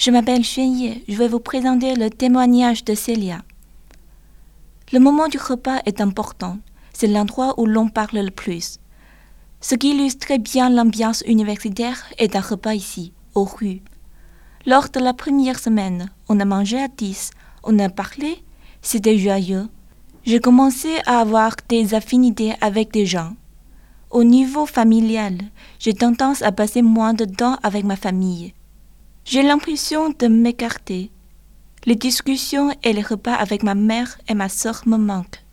Je m'appelle Xuanye, je vais vous présenter le témoignage de Célia. Le moment du repas est important, c'est l'endroit où l'on parle le plus. Ce qui illustre très bien l'ambiance universitaire est un repas ici, aux rues. Lors de la première semaine, on a mangé à 10, on a parlé, c'était joyeux. J'ai commencé à avoir des affinités avec des gens. Au niveau familial, j'ai tendance à passer moins de temps avec ma famille. J'ai l'impression de m'écarter. Les discussions et les repas avec ma mère et ma sœur me manquent.